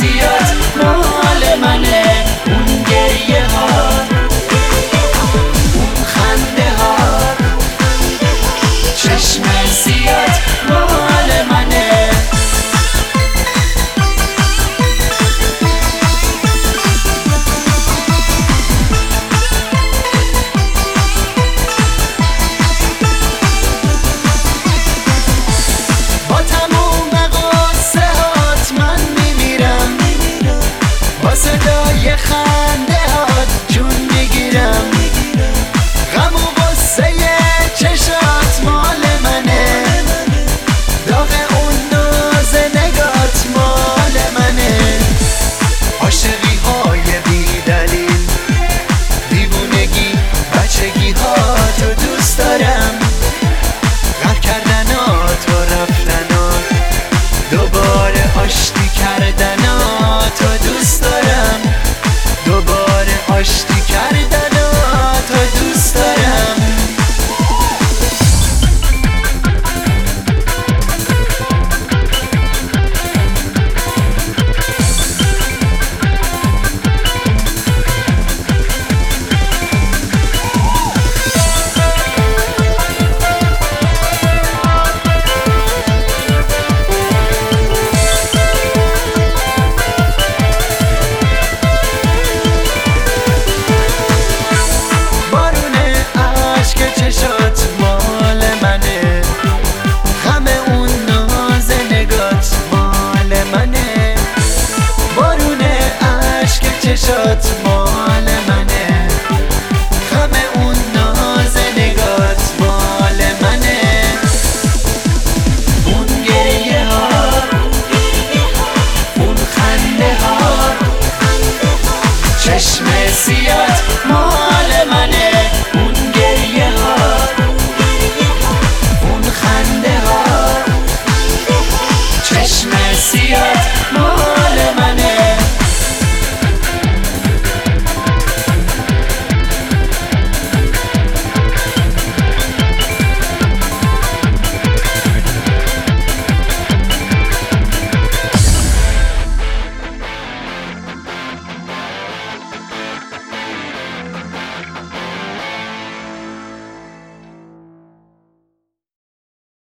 سیات مال منه، اون گریه ها، اون خنده ها، چشم سیات مال منه. صدای خنده هات جون میگیرم، غم و غصه چشات مال منه، داغ اون ناز نگات مال منه. عاشقی های بی دلیل، دیوونگی بچگی هاتو دوست دارم، غر کردنات و رفتنات، دوباره آشتی کردنات و دوست دارم، دوباره آشتی کردنات و دوست دارم. چشات مال منه، غم اون ناز نگات مال منه، بارون عشق چشات